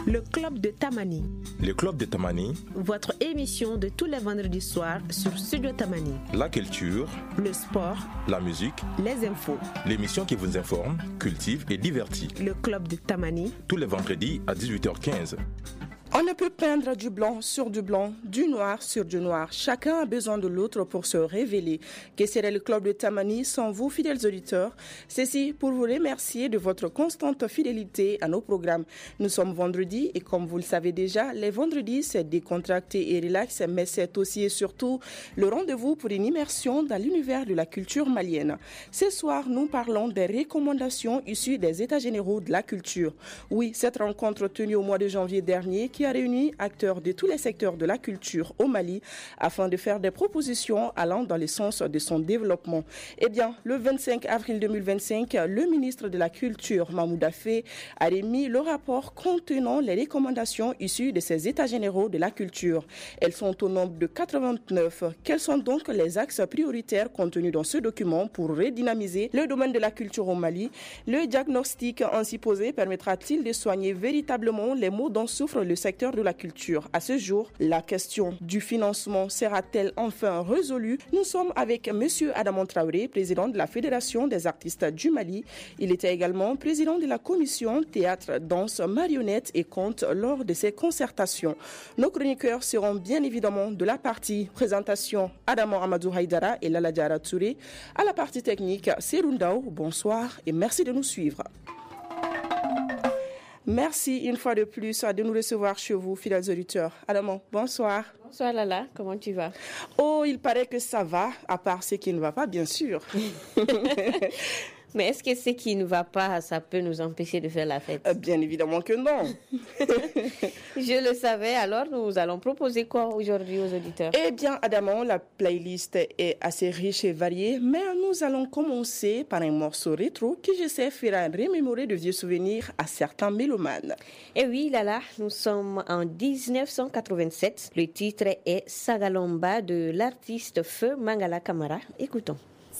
Le Club de Tamani. Le Club de Tamani. Votre émission de tous les vendredis soirs sur Studio Tamani. La culture, le sport, la musique, les infos. L'émission qui vous informe, cultive et divertit. Le Club de Tamani. Tous les vendredis à 18h15. On ne peut peindre du blanc sur du blanc, du noir sur du noir. Chacun a besoin de l'autre pour se révéler. Que serait le Club de Tamani sans vous, fidèles auditeurs? Ceci pour vous remercier de votre constante fidélité à nos programmes. Nous sommes vendredi et comme vous le savez déjà, les vendredis c'est décontracté et relax, mais c'est aussi et surtout le rendez-vous pour une immersion dans l'univers de la culture malienne. Ce soir, nous parlons des recommandations issues des États généraux de la culture. Oui, cette rencontre tenue au mois de janvier dernier qui a réuni acteurs de tous les secteurs de la culture au Mali afin de faire des propositions allant dans le sens de son développement. Eh bien, le 25 avril 2025, le ministre de la Culture, Mahmoud Affé, a remis le rapport contenant les recommandations issues de ces États généraux de la culture. Elles sont au nombre de 89. Quels sont donc les axes prioritaires contenus dans ce document pour redynamiser le domaine de la culture au Mali? Le diagnostic ainsi posé permettra-t-il de soigner véritablement les maux dont souffre le secteur de la culture? À ce jour, la question du financement sera-t-elle enfin résolue? Nous sommes avec Monsieur Adama Traoré, président de la Fédération des artistes du Mali. Il était également président de la commission théâtre, danse, marionnette et conte lors de ces concertations. Nos chroniqueurs seront bien évidemment de la partie présentation Adama Amadou Haïdara et Lala Diara Touré. À la partie technique, Serundao, bonsoir et merci de nous suivre. Merci une fois de plus de nous recevoir chez vous, fidèles auditeurs. Adama, bonsoir. Bonsoir Lala, comment tu vas? Oh, il paraît que ça va, à part ce qui ne va pas, bien sûr. Mais est-ce que ce qui ne va pas, ça peut nous empêcher de faire la fête? Bien évidemment que non. Je le savais, alors nous allons proposer quoi aujourd'hui aux auditeurs? Eh bien, Adama, la playlist est assez riche et variée, mais nous allons commencer par un morceau rétro qui, je sais, fera remémorer de vieux souvenirs à certains mélomanes. Eh oui, Lala, nous sommes en 1987. Le titre est Sagalomba de l'artiste Feu Mangala Camara. Écoutons.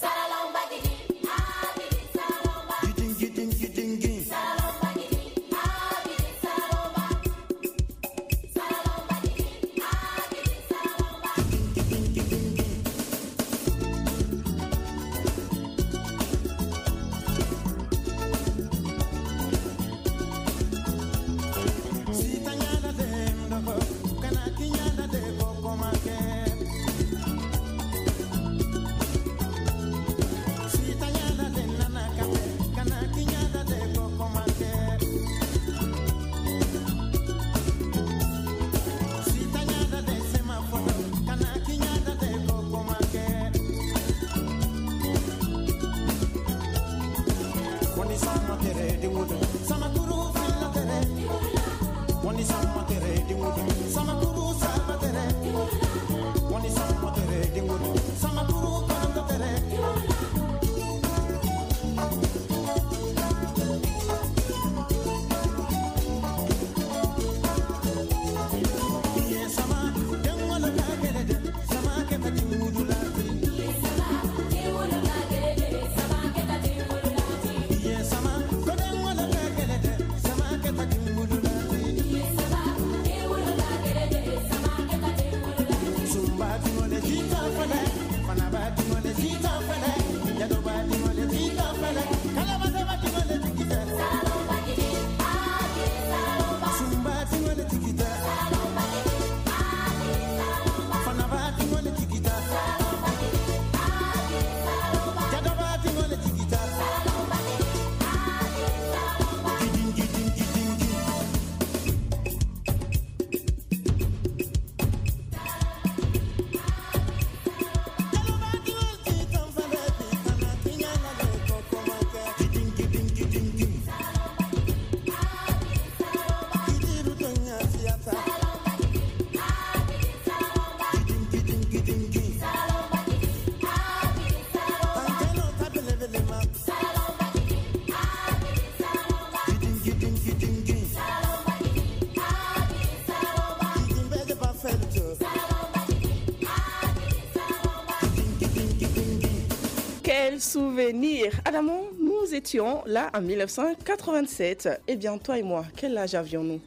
Quel souvenir! Adama, nous étions là en 1987. Eh bien, toi et moi, quel âge avions-nous?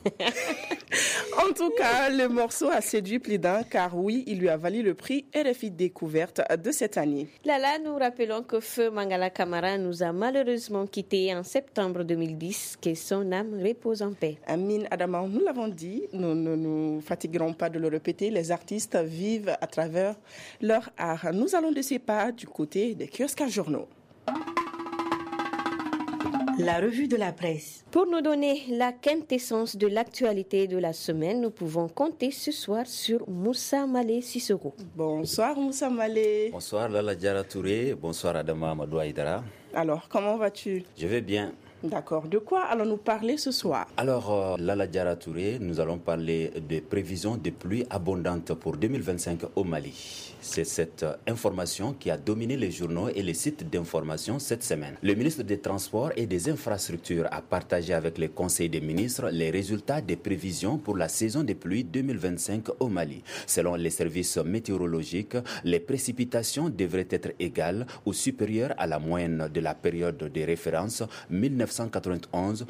En tout cas, le morceau a séduit plus d'un car oui, il lui a valu le prix RFI Découverte de cette année. Lala, nous rappelons que Feu Mangala Camara nous a malheureusement quittés en septembre 2010, que son âme repose en paix. Amine Adama, nous l'avons dit, nous ne nous fatiguerons pas de le répéter, les artistes vivent à travers leur art. Nous allons de ces pas du côté des kiosques à journaux. La revue de la presse. Pour nous donner la quintessence de l'actualité de la semaine, nous pouvons compter ce soir sur Moussa Malé Sissoko. Bonsoir Moussa Malé. Bonsoir Lala Diara Touré, bonsoir Adama Amadou Aïdara. Alors, comment vas-tu? Je vais bien. D'accord. De quoi allons-nous parler ce soir? Alors, Lala Diara Touré, nous allons parler des prévisions de pluie abondantes pour 2025 au Mali. C'est cette information qui a dominé les journaux et les sites d'information cette semaine. Le ministre des Transports et des Infrastructures a partagé avec les conseils des ministres les résultats des prévisions pour la saison des pluies 2025 au Mali. Selon les services météorologiques, les précipitations devraient être égales ou supérieures à la moyenne de la période de référence 1991-2020.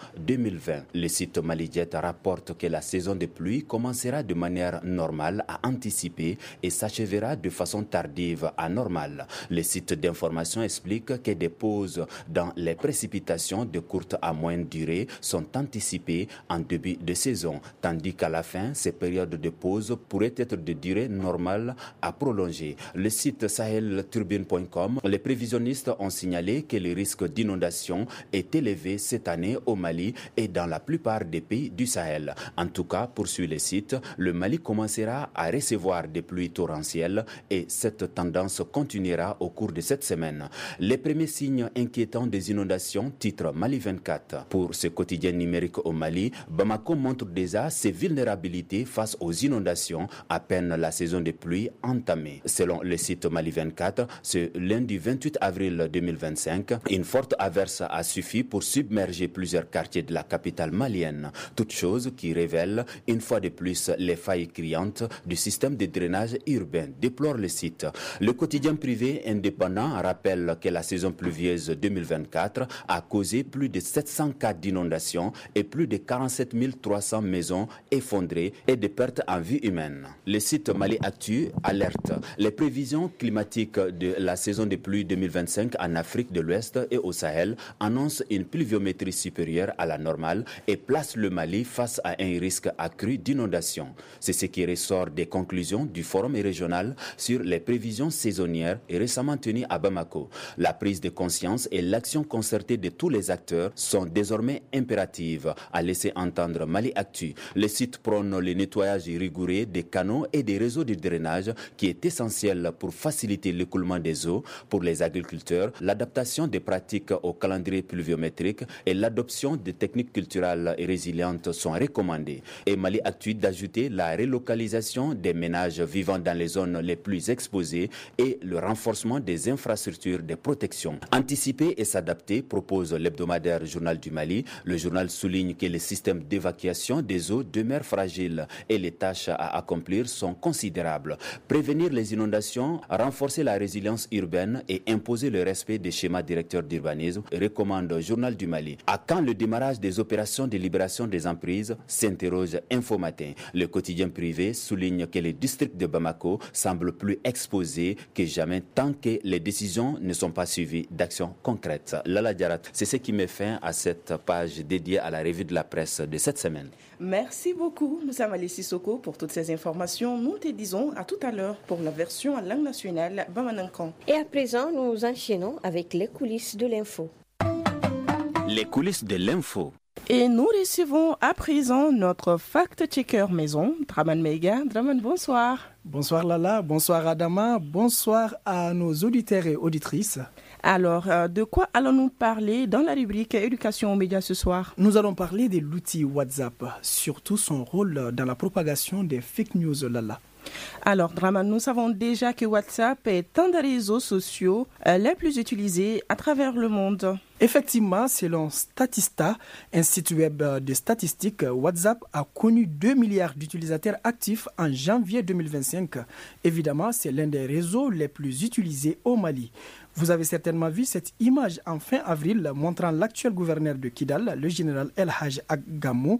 Le site Malijet rapporte que la saison des pluies commencera de manière normale à anticiper et s'achèvera de façon tardive à normale. Le site d'information explique que des pauses dans les précipitations de courte à moyenne durée sont anticipées en début de saison, tandis qu'à la fin, ces périodes de pause pourraient être de durée normale à prolonger. Le site sahelturbine.com, les prévisionnistes ont signalé que le risque d'inondation est élevé cette année au Mali et dans la plupart des pays du Sahel. En tout cas, poursuit le site, le Mali commencera à recevoir des pluies torrentielles et cette tendance continuera au cours de cette semaine. Les premiers signes inquiétants des inondations, titre Mali 24. Pour ce quotidien numérique au Mali, Bamako montre déjà ses vulnérabilités face aux inondations à peine la saison des pluies entamée. Selon le site Mali 24, ce lundi 28 avril 2025, une forte averse a suffi pour submerger plusieurs quartiers de la capitale malienne. Toute chose qui révèle une fois de plus les failles criantes du système de drainage urbain, déplore le site. Le quotidien privé indépendant rappelle que la saison pluvieuse 2024 a causé plus de 700 cas d'inondation et plus de 47 300 maisons effondrées et des pertes en vie humaine. Le site Mali Actu alerte. Les prévisions climatiques de la saison des pluies 2025 en Afrique de l'Ouest et au Sahel annoncent une pluviométrie supérieure à la normale et place le Mali face à un risque accru d'inondation. C'est ce qui ressort des conclusions du forum régional sur les prévisions saisonnières et récemment tenu à Bamako. La prise de conscience et l'action concertée de tous les acteurs sont désormais impératives, a laissé entendre Mali Actu. Le site prône le nettoyage rigoureux des canaux et des réseaux de drainage qui est essentiel pour faciliter l'écoulement des eaux pour les agriculteurs, l'adaptation des pratiques au calendrier pluviométrique et l'adoption de techniques culturelles et résilientes sont recommandées. Et Mali Actu d'ajouter la relocalisation des ménages vivant dans les zones les plus exposées et le renforcement des infrastructures de protection. Anticiper et s'adapter, propose l'hebdomadaire Journal du Mali. Le journal souligne que les systèmes d'évacuation des eaux demeurent fragiles et les tâches à accomplir sont considérables. Prévenir les inondations, renforcer la résilience urbaine et imposer le respect des schémas directeurs d'urbanisme, recommande Journal du Mali. À quand le démarrage des opérations de libération des emprises, s'interroge Infomatin. Le quotidien privé souligne que les districts de Bamako semblent plus exposés que jamais tant que les décisions ne sont pas suivies d'actions concrètes. Lala Diarat, c'est ce qui met fin à cette page dédiée à la revue de la presse de cette semaine. Merci beaucoup, Moussa Malé Sissoko, pour toutes ces informations. Nous te disons à tout à l'heure pour la version en langue nationale Bamanankan. Et à présent, nous enchaînons avec les coulisses de l'info. Les coulisses de l'info. Et nous recevons à présent notre fact-checker maison, Draman Meiga. Draman, bonsoir. Bonsoir Lala, bonsoir Adama, bonsoir à nos auditeurs et auditrices. Alors, de quoi allons-nous parler dans la rubrique éducation aux médias ce soir? Nous allons parler de l'outil WhatsApp, surtout son rôle dans la propagation des fake news, Lala. Alors, Draman, nous savons déjà que WhatsApp est un des réseaux sociaux les plus utilisés à travers le monde. Effectivement, selon Statista, un site web de statistiques, WhatsApp a connu 2 milliards d'utilisateurs actifs en janvier 2025. Évidemment, c'est l'un des réseaux les plus utilisés au Mali. Vous avez certainement vu cette image en fin avril montrant l'actuel gouverneur de Kidal, le général El Hadj Agamo,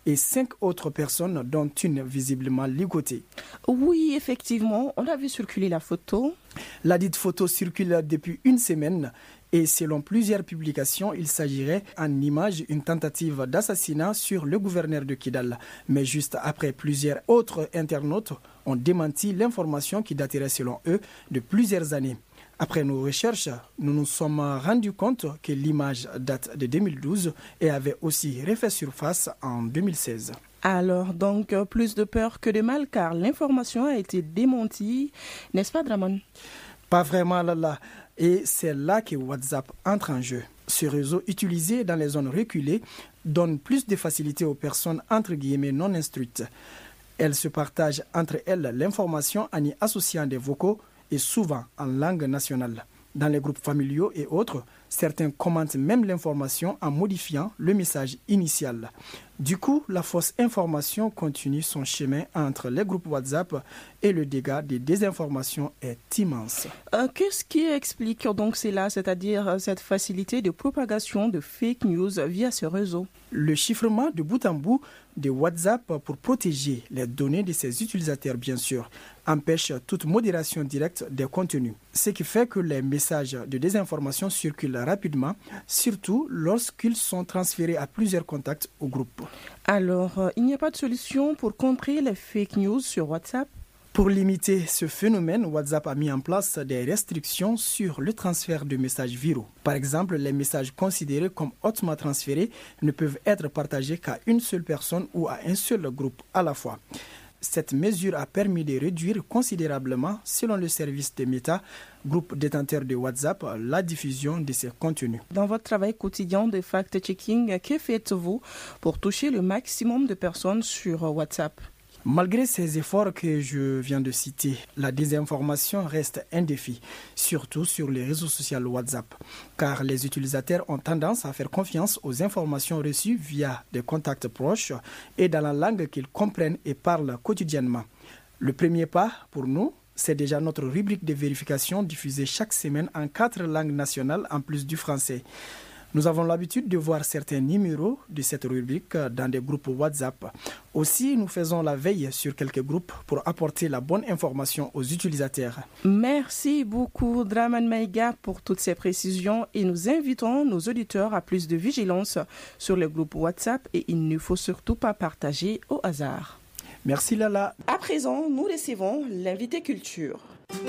et 5 autres personnes, dont une visiblement ligotée. Oui, effectivement, on a vu circuler la photo. La dite photo circule depuis une semaine et selon plusieurs publications, il s'agirait en image d'une tentative d'assassinat sur le gouverneur de Kidal. Mais juste après, plusieurs autres internautes ont démenti l'information qui daterait selon eux de plusieurs années. Après nos recherches, nous nous sommes rendus compte que l'image date de 2012 et avait aussi refait surface en 2016. Alors, donc, plus de peur que de mal, car l'information a été démentie, n'est-ce pas, Draman? Pas vraiment, Lala. Et c'est là que WhatsApp entre en jeu. Ce réseau utilisé dans les zones reculées donne plus de facilité aux personnes entre guillemets non instruites. Elles se partagent entre elles l'information en y associant des vocaux et souvent en langue nationale. Dans les groupes familiaux et autres, certains commentent même l'information en modifiant le message initial. Du coup, la fausse information continue son chemin entre les groupes WhatsApp et le dégât des désinformations est immense. Qu'est-ce qui explique donc cela, c'est-à-dire cette facilité de propagation de fake news via ce réseau? Le chiffrement de bout en bout de WhatsApp pour protéger les données de ses utilisateurs, bien sûr, empêche toute modération directe des contenus. Ce qui fait que les messages de désinformation circulent rapidement, surtout lorsqu'ils sont transférés à plusieurs contacts ou groupes. Alors, il n'y a pas de solution pour contrer les fake news sur WhatsApp? Pour limiter ce phénomène, WhatsApp a mis en place des restrictions sur le transfert de messages viraux. Par exemple, les messages considérés comme hautement transférés ne peuvent être partagés qu'à une seule personne ou à un seul groupe à la fois. Cette mesure a permis de réduire considérablement, selon le service de Meta, groupe détenteur de WhatsApp, la diffusion de ces contenus. Dans votre travail quotidien de fact-checking, que faites-vous pour toucher le maximum de personnes sur WhatsApp? Malgré ces efforts que je viens de citer, la désinformation reste un défi, surtout sur les réseaux sociaux WhatsApp, car les utilisateurs ont tendance à faire confiance aux informations reçues via des contacts proches et dans la langue qu'ils comprennent et parlent quotidiennement. Le premier pas pour nous, c'est déjà notre rubrique de vérification diffusée chaque semaine en 4 langues nationales en plus du français. Nous avons l'habitude de voir certains numéros de cette rubrique dans des groupes WhatsApp. Aussi, nous faisons la veille sur quelques groupes pour apporter la bonne information aux utilisateurs. Merci beaucoup, Draman Maïga, pour toutes ces précisions et nous invitons nos auditeurs à plus de vigilance sur les groupes WhatsApp et il ne faut surtout pas partager au hasard. Merci Lala. À présent, nous recevons l'invité culture.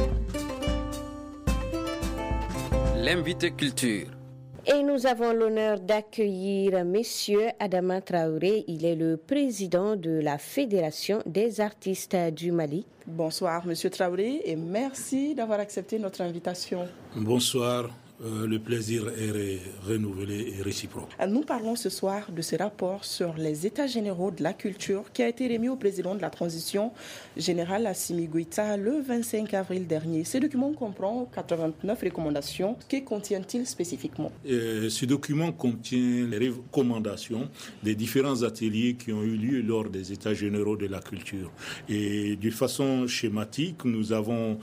L'invité culture. Et nous avons l'honneur d'accueillir Monsieur Adama Traoré. Il est le président de la Fédération des artistes du Mali. Bonsoir Monsieur Traoré et merci d'avoir accepté notre invitation. Bonsoir. Le plaisir est renouvelé et réciproque. Nous parlons ce soir de ce rapport sur les états généraux de la culture qui a été remis au président de la transition générale Assimi Goïta le 25 avril dernier. Ce document comprend 89 recommandations. Que contient-il spécifiquement? Ce document contient les recommandations des différents ateliers qui ont eu lieu lors des états généraux de la culture. Et de façon schématique, nous avons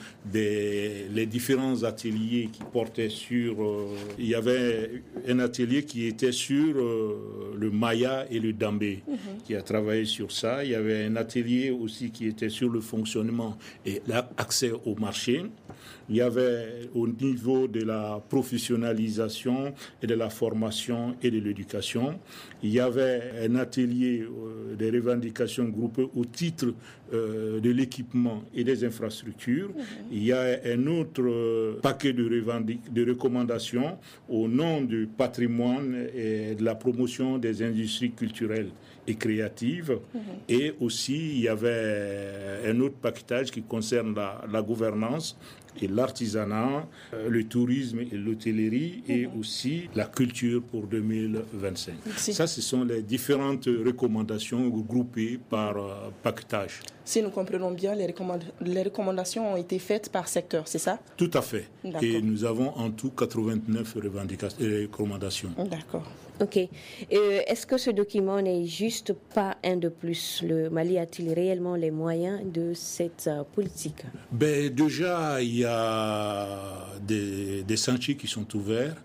les différents ateliers qui portaient sur il y avait un atelier qui était sur le Maya et le Dambé, qui a travaillé sur ça. Il y avait un atelier aussi qui était sur le fonctionnement et l'accès au marché. Il y avait au niveau de la professionnalisation et de la formation et de l'éducation. Il y avait un atelier des revendications groupées au titre de l'équipement et des infrastructures. Il y a un autre paquet de recommandations au nom du patrimoine et de la promotion des industries culturelles et créatives. Et aussi, il y avait un autre paquetage qui concerne la gouvernance et l'artisanat, le tourisme et l'hôtellerie et aussi la culture pour 2025. Merci. Ça, ce sont les différentes recommandations groupées par paquetage. Si nous comprenons bien, les recommandations ont été faites par secteur, c'est ça? Tout à fait. D'accord. Et nous avons en tout 89 recommandations. D'accord. Ok. Est-ce que ce document n'est juste pas un de plus? Le Mali a-t-il réellement les moyens de cette politique? Déjà, il y a des sentiers qui sont ouverts.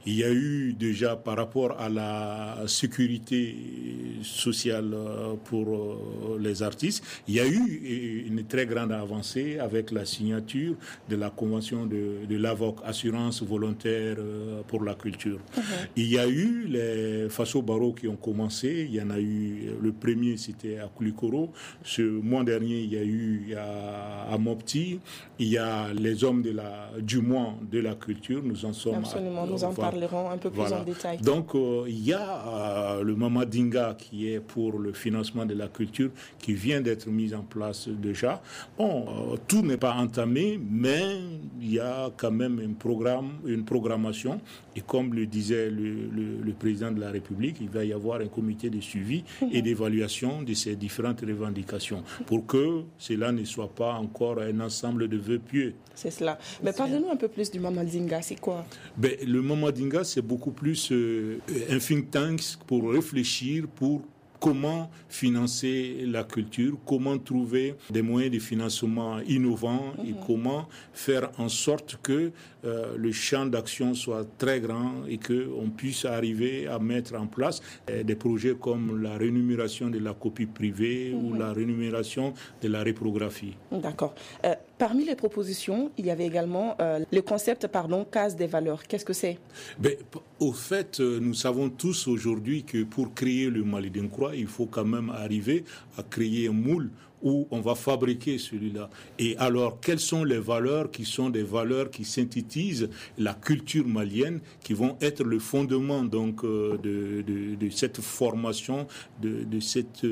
Il y a eu déjà par rapport à la sécurité sociale pour les artistes, il y a eu une très grande avancée avec la signature de la convention de l'AVOC, Assurance volontaire pour la culture. Il y a eu les Faso Baro qui ont commencé, il y en a eu, le premier c'était à Koulikoro, ce mois dernier il y a eu à Mopti, il y a les hommes du mois de la culture, nous en sommes... Absolument, nous en parlerons un peu plus en détail. Donc il y a le Mamadinga qui est pour le financement de la culture qui vient d'être mis en place déjà. Bon, tout n'est pas entamé, mais il y a quand même une programmation, et comme le disait le président de la République, il va y avoir un comité de suivi et d'évaluation de ces différentes revendications pour que cela ne soit pas encore un ensemble de vœux pieux. C'est cela. Mais parlez-nous un peu plus du Mamadinga, c'est quoi? Le Mamadinga, c'est beaucoup plus un think tank pour réfléchir, pour comment financer la culture, comment trouver des moyens de financement innovants et comment faire en sorte que le champ d'action soit très grand et qu'on puisse arriver à mettre en place des projets comme la rémunération de la copie privée ou la rémunération de la reprographie. D'accord. Parmi les propositions, il y avait également le concept, case des valeurs. Qu'est-ce que c'est? Au fait, nous savons tous aujourd'hui que pour créer le Mali d'Incroix, il faut quand même arriver à créer un moule où on va fabriquer celui-là. Et alors, quelles sont les valeurs qui sont des valeurs qui synthétisent la culture malienne, qui vont être le fondement donc de cette formation, de cette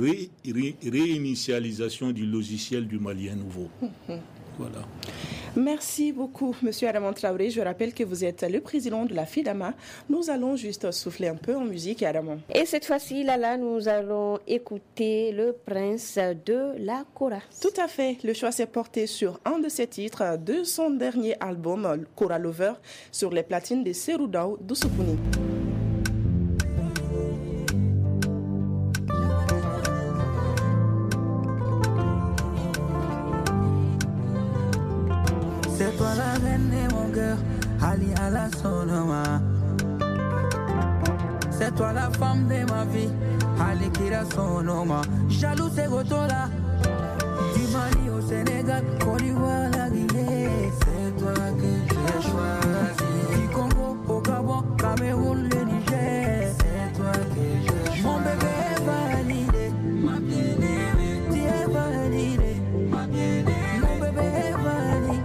réinitialisation du logiciel du Malien nouveau. Voilà. Merci beaucoup, Monsieur Adama Traoré. Je rappelle que vous êtes le président de la FIDAMA. Nous allons juste souffler un peu en musique, Adama. Et cette fois-ci, Lala, nous allons écouter le prince de la Kora. Tout à fait. Le choix s'est porté sur un de ses titres de son dernier album, Kora Lover, sur les platines de Serudao Dousoupuni. C'est toi la reine de mon cœur, Ali à la Sonoma. C'est toi la femme de ma vie, Ali Kira Sonoma. Jaloux c'est Gotola, du Mali au Sénégal, Côte d'Ivoire, la Guinée. C'est toi que j'ai choisi, du Congo au Gabon, Cameroun, le Niger. C'est toi que j'ai choisi. Mon bébé est validé, ma bien-aimée, tu es validé, ma bien-aimée. Mon bébé est validé.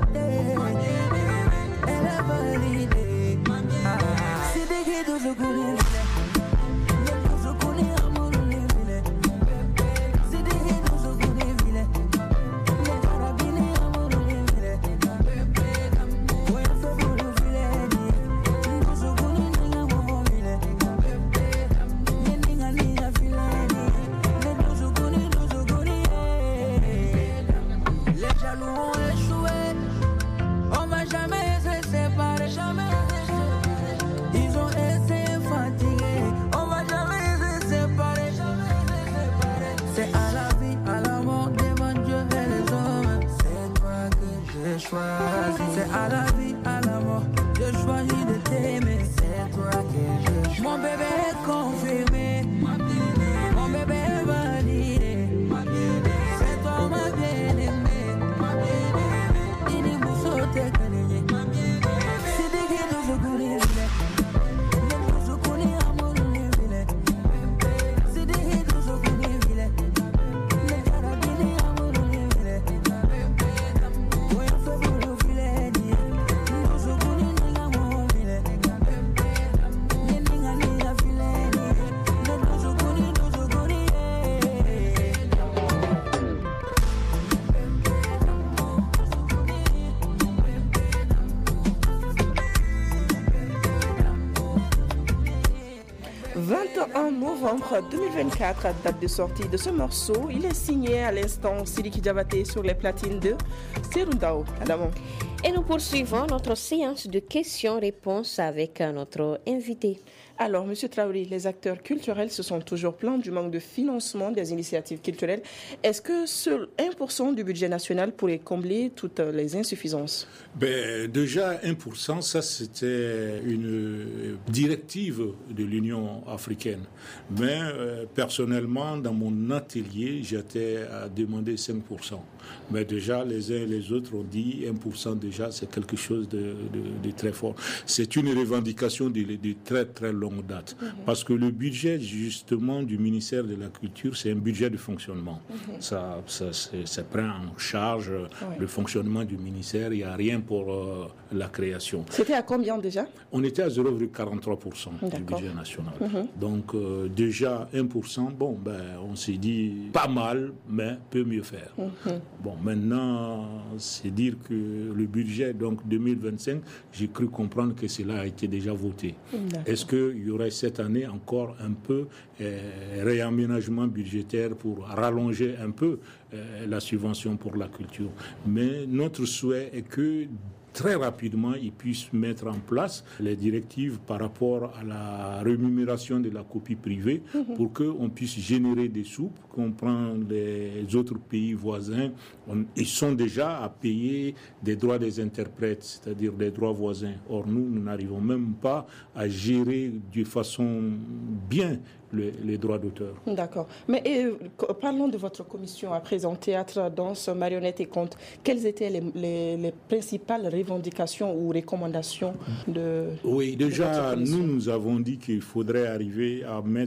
sorte en novembre 2024, date de sortie de ce morceau. Il est signé à l'instant Sidiki Diabaté sur les platines de Serundao. Adamon. Et nous poursuivons notre séance de questions-réponses avec notre invité. Alors, Monsieur Traoré, les acteurs culturels se sont toujours plaints du manque de financement des initiatives culturelles. Est-ce que seul 1% du budget national pourrait combler toutes les insuffisances? Déjà, 1%, ça c'était une directive de l'Union africaine. Mais personnellement, dans mon atelier, j'étais à demander 5%. Mais déjà, les uns et les autres ont dit 1% déjà, c'est quelque chose de très fort. C'est une revendication de très très longue date. Parce que le budget, justement, du ministère de la Culture, c'est un budget de fonctionnement. Ça prend en charge le fonctionnement du ministère. Il n'y a rien pour la création. C'était à combien déjà? On était à 0,43% du budget national. Donc, déjà, 1%, on s'est dit pas mal, mais peut mieux faire. Bon, maintenant, c'est dire que le budget, donc 2025, j'ai cru comprendre que cela a été déjà voté. Est-ce qu'il y aurait cette année encore un peu réaménagement budgétaire pour rallonger un peu la subvention pour la culture? Mais notre souhait est que très rapidement, ils puissent mettre en place les directives par rapport à la rémunération de la copie privée pour qu'on puisse générer des sous, qu'on prend les autres pays voisins. Ils sont déjà à payer des droits des interprètes, c'est-à-dire des droits voisins. Or, nous n'arrivons même pas à gérer de façon bien les droits d'auteur. D'accord. Mais parlons de votre commission à présent, théâtre, danse, marionnettes et contes. Quelles étaient les principales revendications ou recommandations de Oui, déjà, nous avons dit qu'il faudrait arriver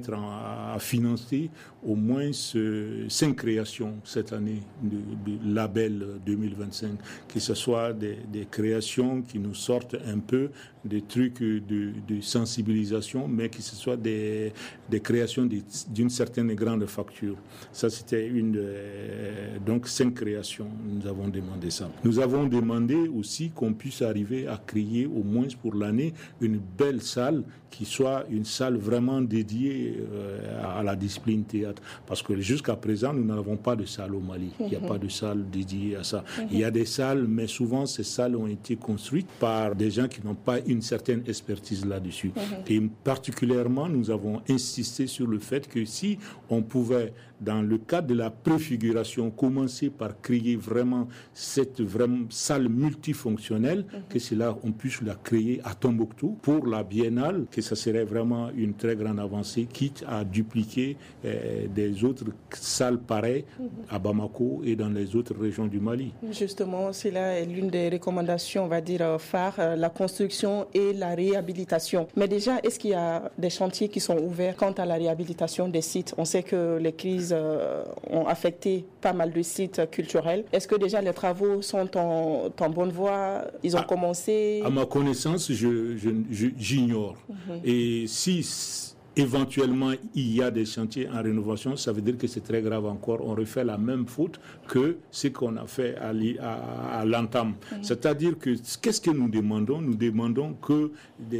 à financer au moins 5 créations cette année de label 2025, que ce soit des créations qui nous sortent un peu des trucs de sensibilisation, mais que ce soit des créations d'une certaine grande facture. Ça, c'était donc 5 créations. Nous avons demandé ça. Nous avons demandé aussi qu'on puisse arriver à créer au moins pour l'année une belle salle qui soit une salle vraiment dédiée à la discipline théâtre. Parce que jusqu'à présent, nous n'avons pas de salle au Mali. Il n'y a pas de salle dédiée à ça. Il y a des salles, mais souvent, ces salles ont été construites par des gens qui n'ont pas une certaine expertise là-dessus. Et particulièrement, nous avons insisté sur le fait que si on pouvait, dans le cadre de la préfiguration, commencer par créer vraiment cette salle multifonctionnelle, que cela, on puisse la créer à Tombouctou pour la biennale, que ça serait vraiment une très grande avancée, quitte à dupliquer des autres salles pareilles à Bamako et dans les autres régions du Mali. Justement, c'est là l'une des recommandations, on va dire, phares, la construction et la réhabilitation. Mais déjà, est-ce qu'il y a des chantiers qui sont ouverts quant à la réhabilitation des sites? On sait que les crises ont affecté pas mal de sites culturels. Est-ce que déjà les travaux sont en bonne voie? Ils ont commencé? À ma connaissance, j'ignore. Et si éventuellement il y a des chantiers en rénovation, ça veut dire que c'est très grave encore. On refait la même faute que ce qu'on a fait à l'entame. C'est-à-dire que qu'est-ce que nous demandons? Nous demandons que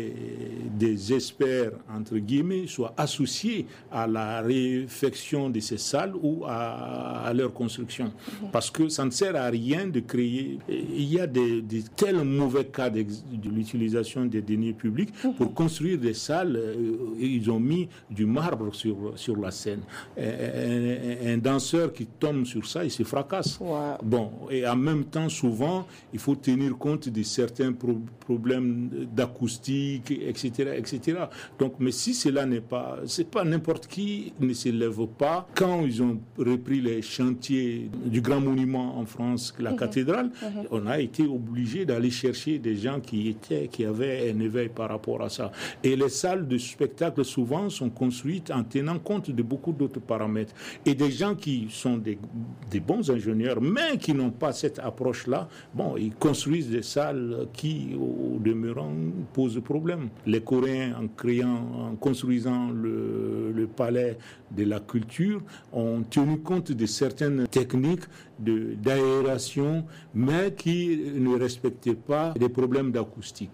des experts, entre guillemets, soient associés à la réfection de ces salles ou à leur construction. Parce que ça ne sert à rien de créer. Il y a des tels mauvais cas de l'utilisation des deniers publics pour construire des salles. Ils ont mis du marbre sur la scène. Un danseur qui tombe sur ça, il se fracasse. Bon, et en même temps, souvent, il faut tenir compte de certains problèmes d'acoustique, etc., etc. Donc, mais si cela n'est pas, c'est pas n'importe qui ne se lève pas. Quand ils ont repris les chantiers du grand monument en France, la cathédrale, on a été obligé d'aller chercher des gens qui avaient un éveil par rapport à ça. Et les salles de spectacle, souvent, sont construites en tenant compte de beaucoup d'autres paramètres. Et des gens qui sont des bons ingénieurs, mais qui n'ont pas cette approche-là, ils construisent des salles qui, au demeurant, posent problème. Les Coréens, en construisant le palais de la culture, ont tenu compte de certaines techniques d'aération, mais qui ne respectaient pas les problèmes d'acoustique.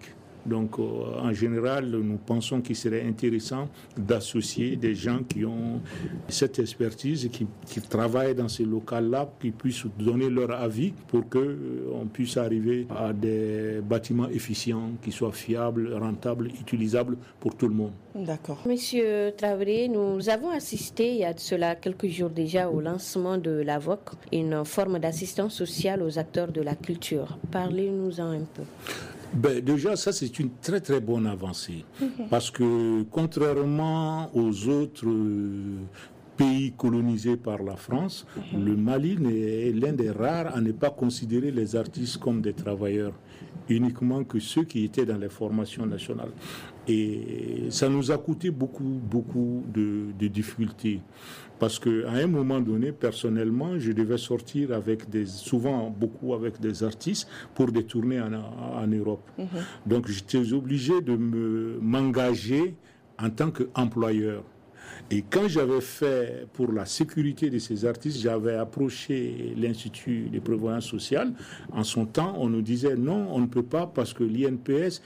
Donc, en général, nous pensons qu'il serait intéressant d'associer des gens qui ont cette expertise et qui travaillent dans ces locales-là, qui puissent donner leur avis pour qu'on puisse arriver à des bâtiments efficients, qui soient fiables, rentables, utilisables pour tout le monde. D'accord. Monsieur Traoré, nous avons assisté il y a de cela quelques jours déjà au lancement de la VOC, une forme d'assistance sociale aux acteurs de la culture. Parlez-nous-en un peu. Déjà, ça, c'est une très, très bonne avancée. Parce que, contrairement aux autres pays colonisés par la France, le Mali est l'un des rares à ne pas considérer les artistes comme des travailleurs, uniquement que ceux qui étaient dans les formations nationales. Et ça nous a coûté beaucoup de difficultés. Parce qu'à un moment donné, personnellement, je devais sortir souvent beaucoup avec des artistes pour des tournées en Europe. Donc j'étais obligé de m'engager en tant qu'employeur. Et quand j'avais fait pour la sécurité de ces artistes, j'avais approché l'Institut de prévoyance sociale. En son temps, on nous disait non, on ne peut pas parce que l'INPS,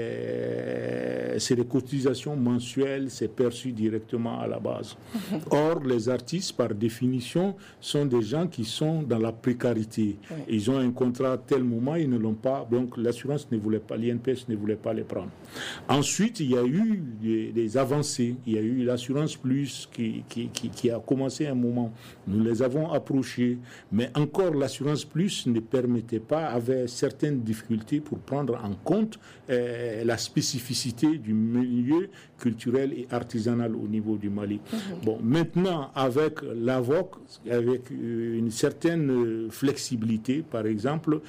c'est des cotisations mensuelles, c'est perçu directement à la base. Or, les artistes, par définition, sont des gens qui sont dans la précarité. Ils ont un contrat à tel moment, ils ne l'ont pas, donc l'assurance ne voulait pas, l'INPS ne voulait pas les prendre. Ensuite, il y a eu des avancées. Il y a eu l'assurance plus qui a commencé un moment. Nous les avons approchés, mais encore l'assurance plus ne permettait pas, avait certaines difficultés pour prendre en compte la spécificité du milieu culturel et artisanal au niveau du Mali. Bon, maintenant, avec la VOC, avec une certaine flexibilité, par exemple,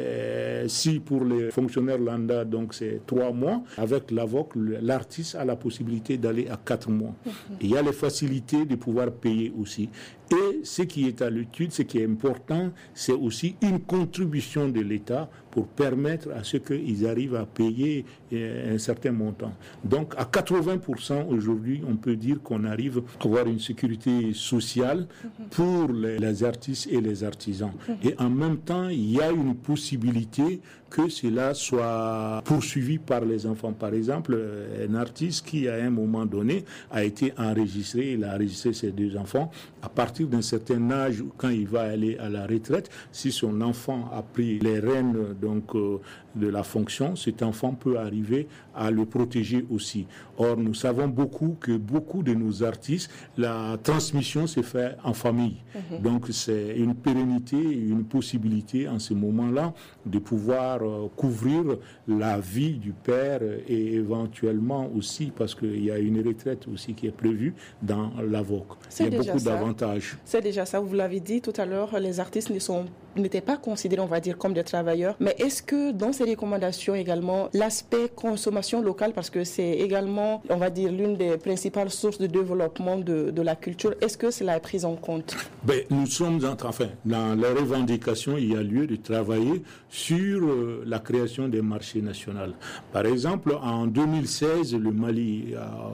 si pour les fonctionnaires lambda, donc c'est 3 mois, avec la VOC, l'artiste a la possibilité d'aller à 4 mois. Il y a les facilités de pouvoir payer aussi. Et ce qui est à l'étude, ce qui est important, c'est aussi une contribution de l'État pour permettre à ce qu'ils arrivent à payer un certain montant. Donc à 80% aujourd'hui, on peut dire qu'on arrive à avoir une sécurité sociale pour les artistes et les artisans. Et en même temps, il y a une possibilité que cela soit poursuivi par les enfants. Par exemple, un artiste qui, à un moment donné, a été enregistré, il a enregistré ses 2 enfants, à partir d'un certain âge, quand il va aller à la retraite, si son enfant a pris les rênes de la fonction, cet enfant peut arriver à le protéger aussi. Or, nous savons que beaucoup de nos artistes, la transmission se fait en famille. Donc, c'est une pérennité, une possibilité en ce moment-là de pouvoir couvrir la vie du père et éventuellement aussi, parce qu'il y a une retraite aussi qui est prévue dans la VOC. Il y a beaucoup d'avantages. C'est déjà ça, vous l'avez dit tout à l'heure, les artistes n'étaient pas considérés, on va dire, comme des travailleurs. Mais est-ce que dans ces recommandations également, l'aspect consommation locale, parce que c'est également, on va dire, l'une des principales sources de développement de la culture, est-ce que cela est pris en compte? Nous sommes dans les revendications, il y a lieu de travailler sur la création des marchés nationaux. Par exemple, en 2016, le Mali,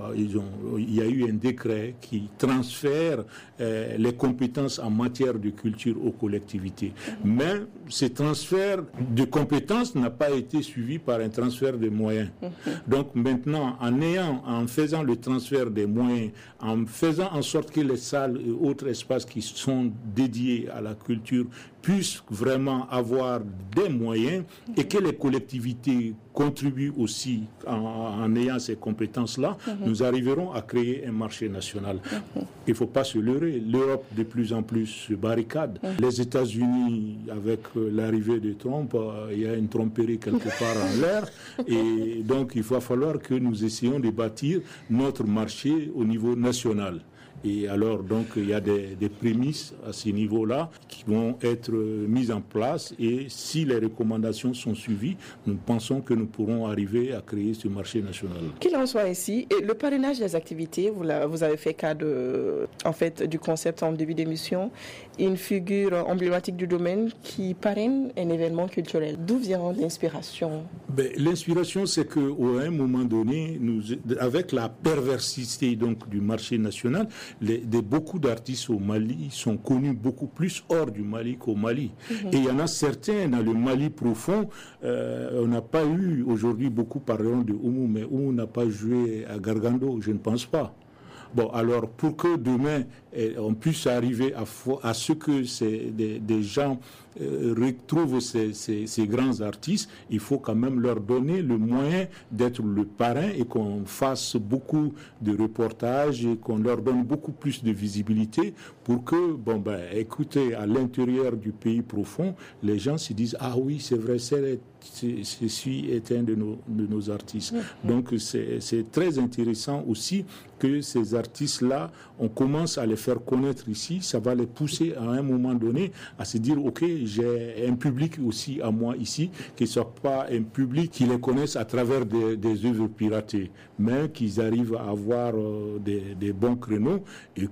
il y a eu un décret qui transfère les compétences en matière de culture aux collectivités. Mais ce transfert de compétences n'a pas été suivi par un transfert de moyens. Donc maintenant, en faisant le transfert des moyens, en faisant en sorte que les salles et autres espaces qui sont dédiés à la culture puissent vraiment avoir des moyens et que les collectivités contribuent aussi en ayant ces compétences-là, nous arriverons à créer un marché national. Il ne faut pas se leurrer. L'Europe de plus en plus se barricade. Les États-Unis, avec l'arrivée de Trump, il y a une tromperie quelque part en l'air. Et donc, il va falloir que nous essayions de bâtir notre marché au niveau national. Et alors, donc, il y a des prémices à ce niveau-là qui vont être mises en place. Et si les recommandations sont suivies, nous pensons que nous pourrons arriver à créer ce marché national. Qu'il en soit ainsi, et le parrainage des activités, vous avez fait cas du concept en début d'émission, une figure emblématique du domaine qui parraine un événement culturel. D'où vient l'inspiration? L'inspiration, c'est qu'à un moment donné, avec la perversité donc, du marché national, beaucoup d'artistes au Mali sont connus beaucoup plus hors du Mali qu'au Mali. Et il y en a certains dans le Mali profond. On n'a pas eu aujourd'hui, beaucoup parleront de Oumou, mais Oumou n'a pas joué à Gargando, je ne pense pas. Bon, alors, pour que demain, on puisse arriver à ce que des gens retrouvent ces grands artistes, il faut quand même leur donner le moyen d'être le parrain et qu'on fasse beaucoup de reportages et qu'on leur donne beaucoup plus de visibilité pour que, écoutez, à l'intérieur du pays profond, les gens se disent « Ah oui, c'est vrai, ceci est un de nos artistes. » Donc, c'est très intéressant aussi que ces artistes-là, on commence à les faire connaître ici. Ça va les pousser à un moment donné à se dire « Ok, j'ai un public aussi à moi ici, qui ne soit pas un public qui les connaisse à travers des œuvres piratées, mais qu'ils arrivent à avoir des bons créneaux et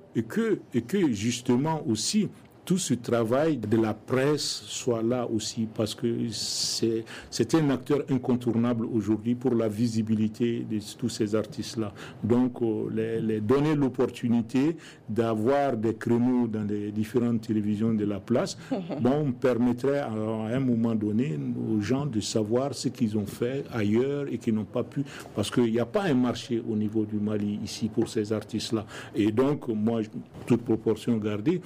que justement aussi tout ce travail de la presse soit là aussi, parce que c'est un acteur incontournable aujourd'hui pour la visibilité de tous ces artistes-là. Donc, les donner l'opportunité d'avoir des créneaux dans les différentes télévisions de la place, permettrait à un moment donné aux gens de savoir ce qu'ils ont fait ailleurs et qu'ils n'ont pas pu, parce qu'il n'y a pas un marché au niveau du Mali ici pour ces artistes-là. Et donc, moi, toute proportion gardée,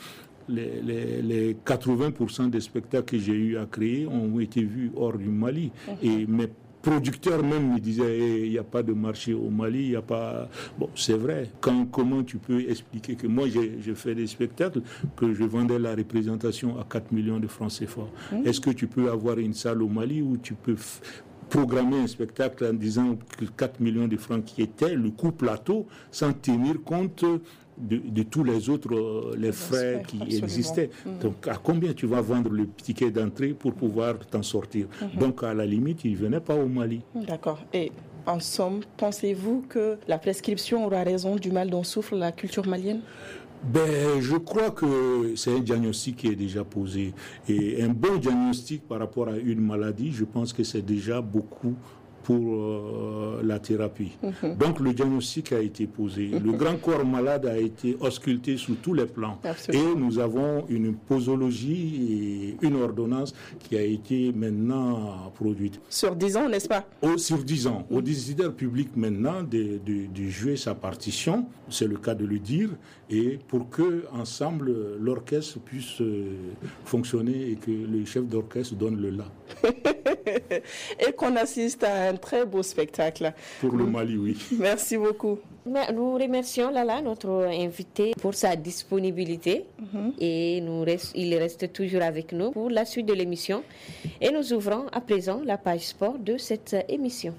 les 80% des spectacles que j'ai eu à créer ont été vus hors du Mali. Et mes producteurs même me disaient il n'y a pas de marché au Mali, il n'y a pas... Bon, c'est vrai. Comment tu peux expliquer que moi, j'ai fait des spectacles que je vendais la représentation à 4 millions de francs CFA. Est-ce que tu peux avoir une salle au Mali où tu peux programmer un spectacle en disant que 4 millions de francs qui était le coût plateau sans tenir compte de tous les autres les frais qui existaient. Donc, à combien tu vas vendre le ticket d'entrée pour pouvoir t'en sortir? Donc, à la limite, ils ne venaient pas au Mali. D'accord. Et en somme, pensez-vous que la prescription aura raison du mal dont souffre la culture malienne? Je crois que c'est un diagnostic qui est déjà posé. Et un bon diagnostic par rapport à une maladie, je pense que c'est déjà beaucoup pour la thérapie. Donc le diagnostic a été posé. Le grand corps malade a été ausculté sous tous les plans. Absolument. Et nous avons une posologie et une ordonnance qui a été maintenant produite. Sur 10 ans, n'est-ce pas? Sur 10 ans. Au décideur public maintenant de jouer sa partition, c'est le cas de le dire, et pour que ensemble l'orchestre puisse fonctionner et que le chef d'orchestre donne le la. Et qu'on assiste à un très beau spectacle. Pour le Mali, oui. Merci beaucoup. Nous remercions Lala, notre invité, pour sa disponibilité. Et il reste toujours avec nous pour la suite de l'émission. Et nous ouvrons à présent la page sport de cette émission.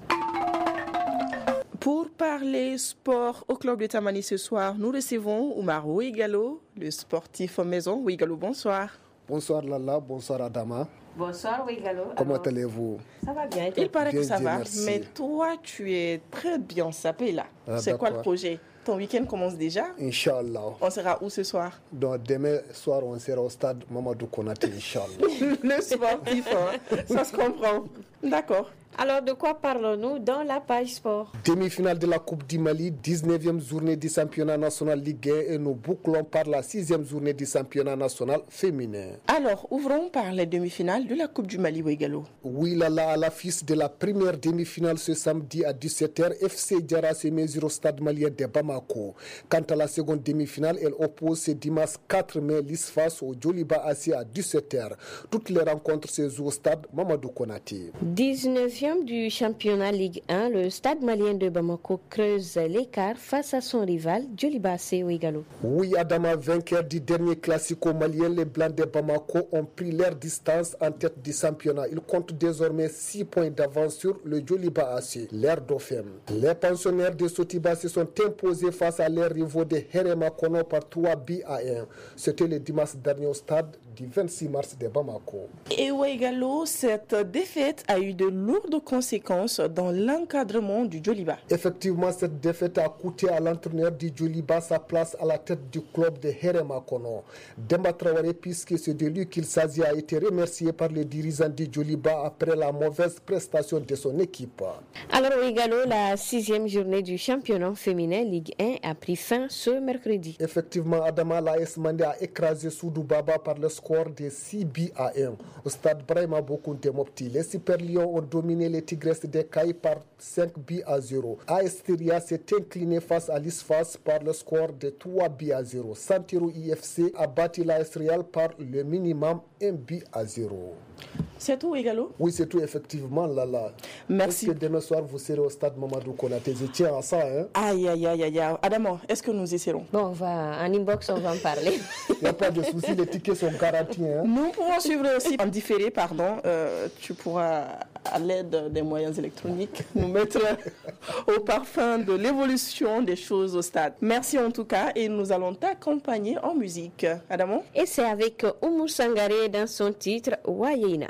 Pour parler sport au club de Tamani ce soir, nous recevons Oumar Ouigalo, le sportif maison. Ouigalo, bonsoir. Bonsoir Lala, bonsoir Adama. Bonsoir Ouigalo. Comment allez-vous? Ça va bien. Il paraît bien, que ça va, merci. mais toi tu es très bien sapé là. C'est quoi le projet? Ton week-end commence déjà? Inch'Allah. On sera où ce soir? Donc demain soir, on sera au stade Mamadou Konaté, Inch'Allah. Le sportif, ça se comprend. D'accord. Alors, de quoi parlons-nous dans la page sport? Demi-finale de la Coupe du Mali, 19e journée du championnat national Ligue 1 et nous bouclons par la 6e journée du championnat national féminin. Alors, ouvrons par les demi-finales de la Coupe du Mali, Ouigalo. Oui, Lala, à l'affiche de la première demi-finale ce samedi à 17h, FC Diarra se mesure au stade malien de Bamako. Quant à la seconde demi-finale, elle oppose ce dimanche 4 mai l'ISFAS au Djoliba Assi à 17h. Toutes les rencontres se jouent au stade Mamadou Konaté. 19e du championnat Ligue 1, le stade malien de Bamako creuse l'écart face à son rival Djoliba Assi Ouigalo. Oui, Adama, vainqueur du dernier classico malien, les Blancs de Bamako ont pris leur distance en tête du championnat. Ils comptent désormais 6 points d'avance sur le Djoliba Assi, l'air dauphin. Les pensionnaires de Sotiba se sont imposés face à leurs rivaux de Herema Kono par 3 buts à 1. C'était le dimanche dernier au stade du 26 mars de Bamako. Et Ouaigalo, cette défaite a eu de lourdes conséquences dans l'encadrement du Djoliba. Effectivement, cette défaite a coûté à l'entraîneur du Djoliba sa place à la tête du club de Heremakono. Demba Traoré, puisque c'est de lui qu'il s'agit, a été remercié par les dirigeants du Djoliba après la mauvaise prestation de son équipe. Alors Ouaigalo, la 6e journée du championnat féminin Ligue 1 a pris fin ce mercredi. Effectivement, Adama, la AS Mandé a écrasé Soudou Baba par le score de 6 buts à 1 au stade Brahima Bokounte Mopti. Les Super Lions ont dominé les Tigresses de Caille par 5 buts à 0. AS Tyria s'est incliné face à l'ISFAS par le score de 3 buts à 0. Santiro IFC a battu l'AS Real par le minimum 1 but à 0. C'est tout, Ouaigalo? Oui, c'est tout, effectivement, Lala. Merci. Est-ce que demain soir, vous serez au stade Mamadou Konaté? Je tiens à ça, hein? Aïe. Adamo, est-ce que nous essaierons? Bon, en inbox, on va en parler. Il n'y a pas de souci, les tickets sont garantis. Hein? Nous pourrons suivre aussi en différé, tu pourras, à l'aide des moyens électroniques, nous mettre au parfum de l'évolution des choses au stade. Merci en tout cas, et nous allons t'accompagner en musique. Adamo? Et c'est avec Oumou Sangaré dans son titre Wayena.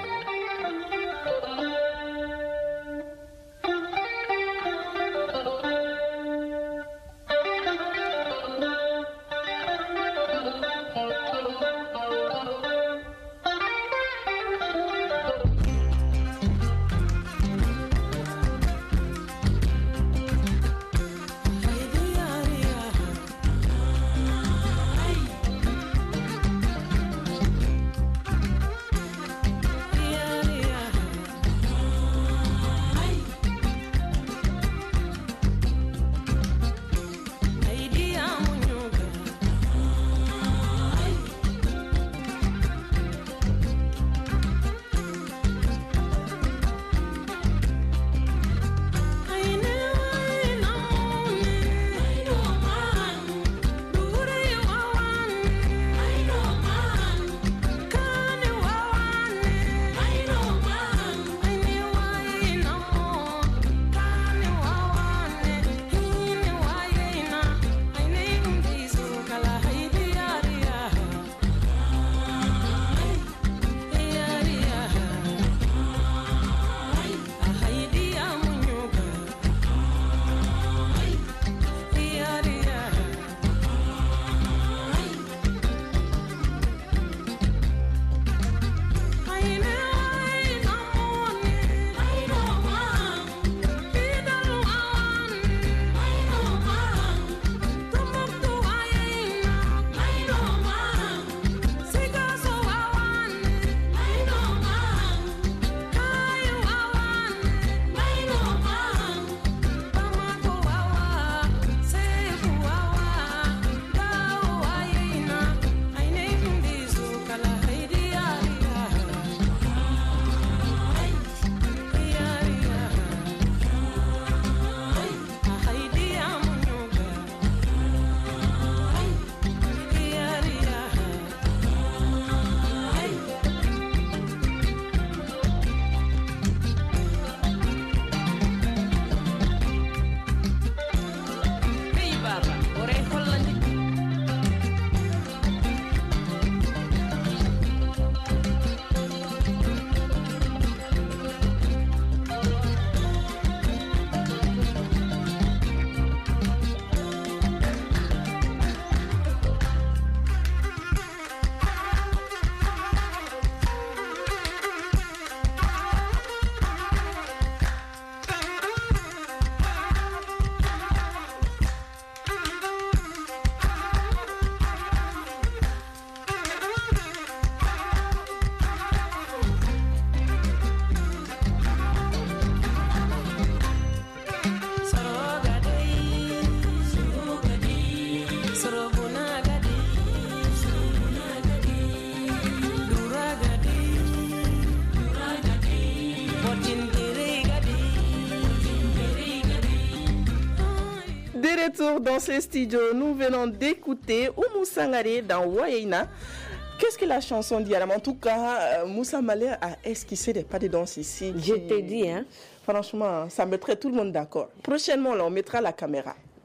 De retour dans ce studio, nous venons d'écouter Oumou Sangaré dans Wayena. Qu'est-ce que la chanson dit? En tout cas, Moussa Malé a esquissé des pas de danse ici. Je te dis, hein. Franchement, ça mettrait tout le monde d'accord. Prochainement, là, on mettra la caméra.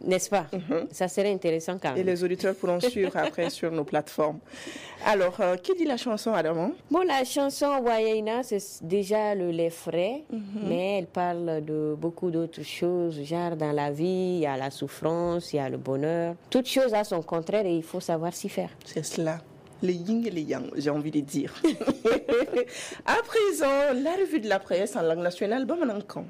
N'est-ce pas? Ça serait intéressant quand même. Et les auditeurs pourront suivre après sur nos plateformes. Alors, qui dit la chanson, Adamo? Bon, la chanson Wayaina, c'est déjà le lait frais, mais elle parle de beaucoup d'autres choses, genre dans la vie, il y a la souffrance, il y a le bonheur. Toute chose a son contraire et il faut savoir s'y faire. C'est cela. Les yin et les yang, j'ai envie de dire. À présent, la revue de la presse en langue nationale, Bamanankan.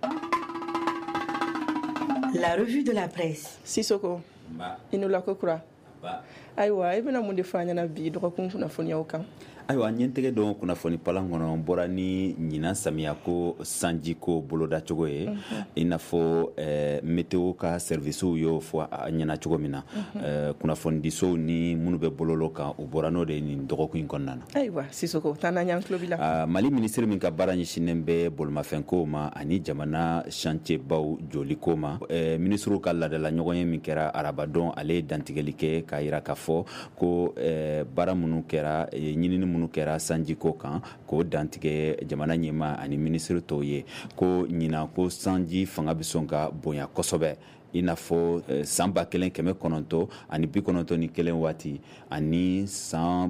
La revue de la presse. Sissoko. Inula kokura. Aiwa, ibena munde fanya na bi dɔgɔkun kunnafoniyaw kan. Ayiwa ɲɛntɛgɛ dɔn kunnafoni palan kɔnɔ bɔra ni ɲinan samiya ko sanji ko boloda cogo ye i n'a fɔ météo ka servicew y'o fɔ a ɲɛna cogo min na kunnafonidisow ni minnu bɛ bololo kan u bɔra n'o de ye nin dɔgɔkun in kɔnɔna na. Ayiwa Sisoko taa n'an y'an tulo b'i la. Mali minisiri min ka baara ɲɛsinnen bɛ bolimafɛnkow ma ani jamana chantier-baw joliko ma minisiriw ka laadala ɲɔgɔn ye min kɛra arabadon ale ye dantigɛli kɛ k'a yira k'a fɔ ko baara minnu kɛra ɲinini minnu kɛra sanjiko kan k'o dantigɛ jamana ɲɛma ani minisiri tɔw ye ko ɲinan ko sanji fanga bɛ sɔn ka bonya kosɛbɛ i n'a fɔ san 1991 ani 91 waati ani san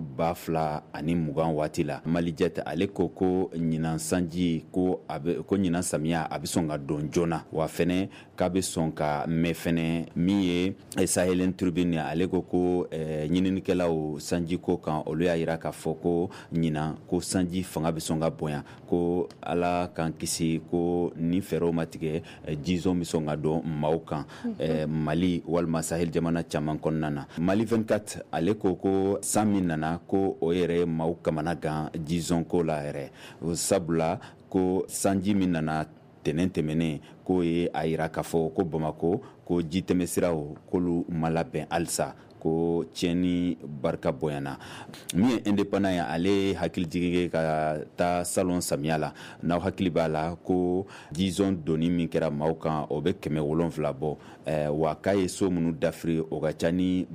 2020 waati la Malijet ale ko ɲinan sanji ko ɲinan samiya a bɛ sɔn ka don joona wa fɛnɛ k'a bɛ sɔn ka mɛn fɛnɛ min ye Sahelen Tribune ale ko ɲininikɛlaw sanji ko kan olu y'a yira k'a fɔ ko ɲinan ko sanji fanga bɛ sɔn ka bonya ko ala k'an kisi ko ni fɛɛrɛw ma tigɛ jizɔn bɛ sɔn ka don maaw kan Mali walima Sahel jamana caman kɔnɔna na. Mali 24 ale ko san min nana ko o yɛrɛ maaw kamana gan jizɔn ko la yɛrɛ sabula ko sanji min nana tɛnɛn tɛmɛnen ko ye a yira k'a fɔ ko Bamako ko ji tɛmɛsiraw k'olu ma labɛn halisa ko tiɲɛni barika bonyana min ye indépendant ye ale hakili jigin ka taa salon samiya la n'aw hakili b'a la ko jizɔn doni min kɛra maaw kan o bɛ 700 bɔ wa k'a ye so minnu dafiri o ka ca ni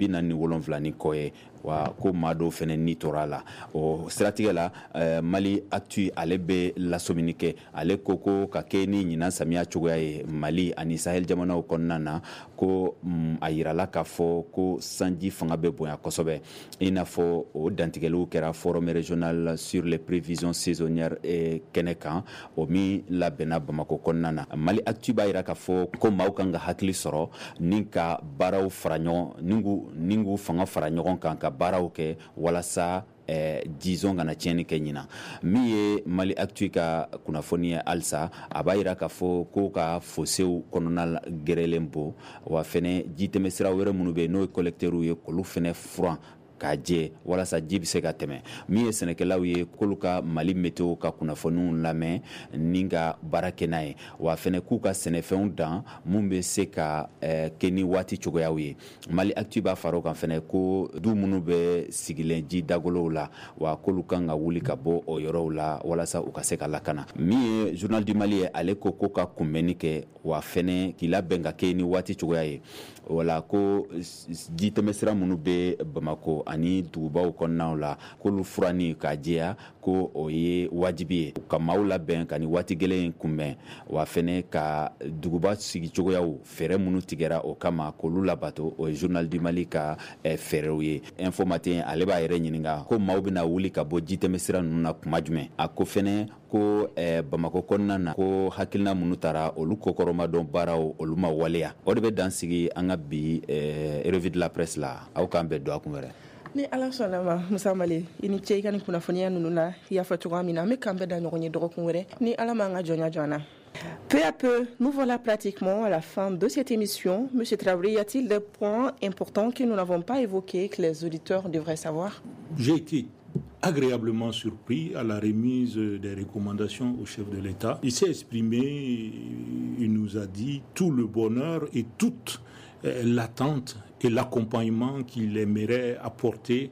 47 ni kɔ ye wa ko maa dɔw fɛnɛ ni tora la o siratigɛ la Mali Actu ale bɛ lasomini kɛ ale ko ka kɛ ni ɲinan samiya cogoya ye Mali ani Sahel jamanaw kɔnɔna na ko a yirala k'a fɔ ko sanji fanga bɛ bonya kosɛbɛ i n'a fɔ o dantigɛliw kɛra forum régional sur les prévisions saisonnières kɛnɛ kan o min labɛnna Bamako kɔnɔna na Mali Actu b'a yira k'a fɔ ko maaw kan ka hakili sɔrɔ ni ka baaraw fara ɲɔgɔn ni k'u fanga fara ɲɔgɔn kan ka baaraw kɛ walasa jizɔn kana tiɲɛni kɛ ɲinan min ye Mali Actu ka kunnafoni ye halisa a b'a yira k'a fɔ ko ka fosew kɔnɔna gɛrɛlen bɔ wa fɛnɛ ji tɛmɛsira wɛrɛ minnu bɛ yen n'o ye collecteurs ye k'olu fɛnɛ furan k'a jɛ walasa ji bɛ se ka tɛmɛ min ye sɛnɛkɛlaw ye k'olu ka Mali météo ka kunnafoniw lamɛn ni ka baara kɛ n'a ye wa fɛnɛ k'u ka sɛnɛfɛnw dan mun bɛ se ka kɛ ni waati cogoyaw ye Mali Actu b'a fara o kan fɛnɛ ko du minnu bɛ sigilen ji dagolow la wa k'olu kan ka wuli ka bɔ o yɔrɔw la walasa u ka se ka lakana min ye Journal du Mali ye ale ko ka kunbɛnni kɛ wa fɛnɛ k'i labɛn ka kɛ ni waati cogoya ye wala ko ji tɛmɛsira minnu bɛ Bamako ani dugubaw kɔnɔnaw la k'olu furani k'a jɛya ko o ye wajibi ye ka maaw labɛn ka ni waati gɛlɛn kunbɛn wa fɛnɛ ka duguba sigicogoyaw fɛɛrɛ minnu tigɛra o kama k'olu labato o ye Journal du Mali ka fɛɛrɛw ye Info Matin ale b'a yɛrɛ ɲininka ko maaw bɛna wuli ka bɔ ji tɛmɛsira ninnu na kuma jumɛn a ko fɛnɛ ko Bamako kɔnɔna na ko hakilina minnu taara olu kokɔrɔmadɔn baaraw olu ma waleya o de bɛ dan sigi an ka bi revue de la presse la aw k'an bɛɛ don a kun wɛrɛ ni ala sɔnna ma Musa Male i ni ce i ka nin kunnafoniya ninnu na i y'a fɔ cogoya min na an bɛ k'an bɛɛ da ɲɔgɔn ye dɔgɔkun wɛrɛ ni ala m'an ka jɔnya joona. Peu à peu, nous voilà pratiquement à la fin de cette émission. Monsieur Traoré, y a-t-il des points importants que nous n'avons pas évoqués que les auditeurs devraient savoir? J'ai été agréablement surpris à la remise des recommandations au chef de l'État. Il s'est exprimé, il nous a dit tout le bonheur et toute l'attente et l'accompagnement qu'il aimerait apporter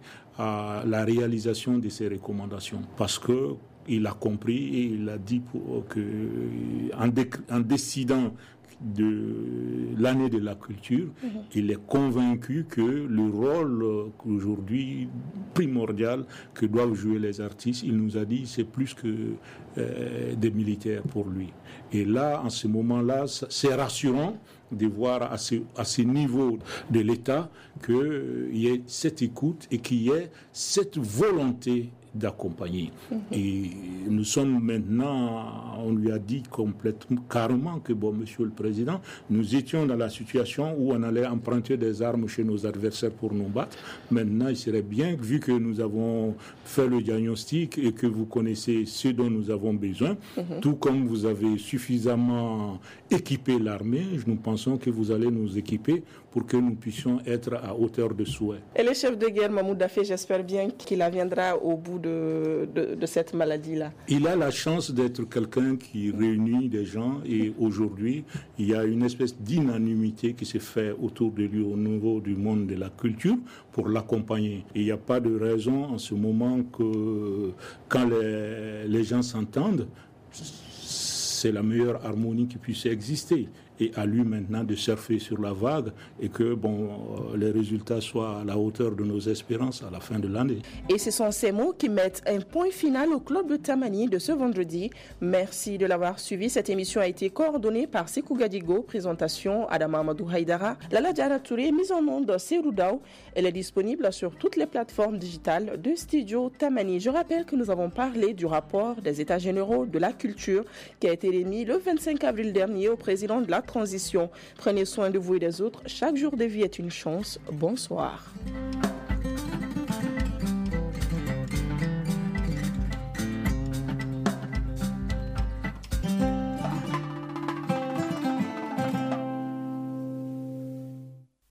à la réalisation de ces recommandations. Parce que il a compris et il a dit en décidant de l'année de la culture, il est convaincu que le rôle aujourd'hui primordial que doivent jouer les artistes, il nous a dit, c'est plus que des militaires pour lui. Et là, en ce moment-là, c'est rassurant de voir à ce niveau de l'État qu'il y ait cette écoute et qu'il y ait cette volonté d'accompagner. Et nous sommes maintenant, on lui a dit complètement, carrément que, bon, Monsieur le Président, nous étions dans la situation où on allait emprunter des armes chez nos adversaires pour nous battre. Maintenant, il serait bien, vu que nous avons fait le diagnostic et que vous connaissez ce dont nous avons besoin, tout comme vous avez suffisamment équipé l'armée, nous pensons que vous allez nous équiper pour que nous puissions être à hauteur de souhait. Et le chef de guerre, Mahmoud Dafé, j'espère bien qu'il viendra au bout de cette maladie-là. Il a la chance d'être quelqu'un qui réunit des gens et aujourd'hui, il y a une espèce d'unanimité qui s'est faite autour de lui au niveau du monde de la culture pour l'accompagner. Et il n'y a pas de raison en ce moment que quand les gens s'entendent, c'est la meilleure harmonie qui puisse exister. Et à lui maintenant de surfer sur la vague et que les résultats soient à la hauteur de nos espérances à la fin de l'année. Et ce sont ces mots qui mettent un point final au club de Tamani de ce vendredi. Merci de l'avoir suivi. Cette émission a été coordonnée par Sekou Gadigo, présentation Adama Amadou Haïdara, Lala Diara Touré, mise en onde Serou Daou. Elle est disponible sur toutes les plateformes digitales de Studio Tamani. Je rappelle que nous avons parlé du rapport des États généraux de la culture qui a été remis le 25 avril dernier au président de la transition. Prenez soin de vous et des autres. Chaque jour de vie est une chance. Bonsoir.